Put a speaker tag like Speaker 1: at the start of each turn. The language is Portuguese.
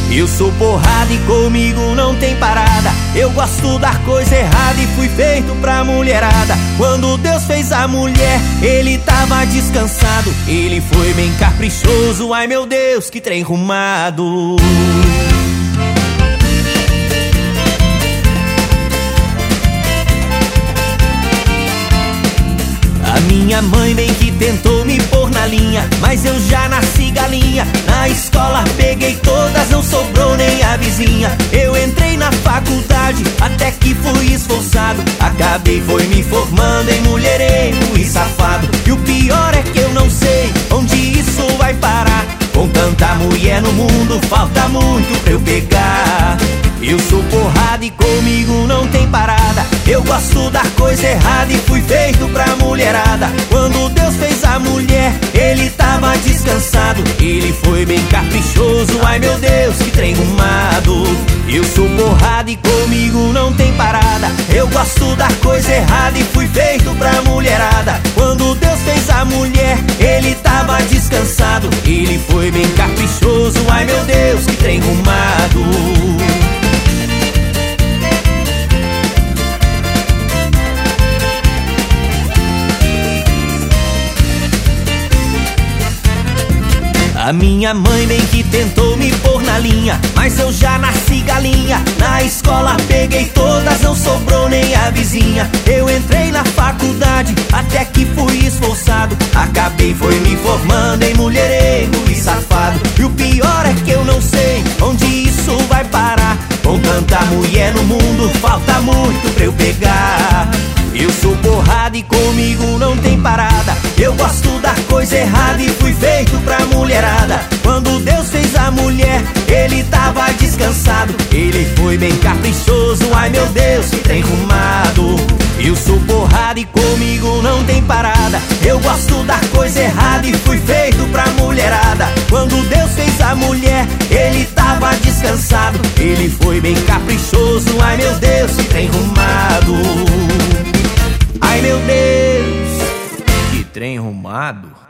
Speaker 1: Eu sou porrada e comigo não tem parada. Eu gosto da coisa errada e fui feito pra mulherada. Quando Deus fez a mulher, ele tava descansado. Ele foi bem caprichoso, ai meu Deus, que trem rumado. A minha mãe bem que tentou me pôr na linha, mas eu já nasci galinha. Na escola peguei todas, não sobrou nem a vizinha. Eu entrei na faculdade, até que fui esforçado. Acabei foi me formando em mulherengo e safado. E o pior é que eu não sei onde isso vai parar. Com tanta mulher no mundo, falta muito pra eu pegar. Eu sou porrada e comigo não tem parada. Eu gosto da coisa errada e fui feito pra mulherada. Quando Deus fez a mulher, ele tava descansado. Ele foi bem caprichoso, ai meu Deus, que trem rumado. Eu sou porrada e comigo não tem parada. Eu gosto da coisa errada e fui feito pra mulherada. Quando Deus fez a mulher, ele tava descansado. Ele foi bem caprichoso, ai meu Deus, que trem rumado. A minha mãe bem que tentou me pôr na linha, mas eu já nasci galinha. Na escola peguei todas, não sobrou nem a vizinha. Eu entrei na faculdade, até que fui esforçado. Acabei foi me formando em mulherengo e safado. E o pior é que eu não sei onde isso vai parar. Com tanta mulher no mundo, falta muito pra eu pegar. Eu sou porrada e comigo não tem parada. Eu gosto da coisa errada e fui feito pra mulherada. Quando Deus fez a mulher, ele tava descansado. Ele foi bem caprichoso, ai meu Deus, que trem rumado. Eu sou porrada e comigo não tem parada. Eu gosto da coisa errada e fui feito pra mulherada. Quando Deus fez a mulher, ele tava descansado. Ele foi bem caprichoso, ai meu Deus, que trem rumado. Ai meu Deus, que trem rumado.